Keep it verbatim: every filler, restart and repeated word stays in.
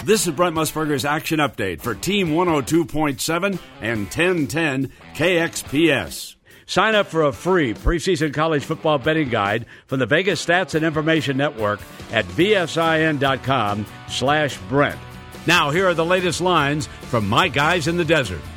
This is Brent Musburger's Action Update for Team one oh two point seven and ten ten K X P S. Sign up for a free preseason college football betting guide from the Vegas Stats and Information Network at vsin.com slash Brent. Now, here are the latest lines from my guys in the desert.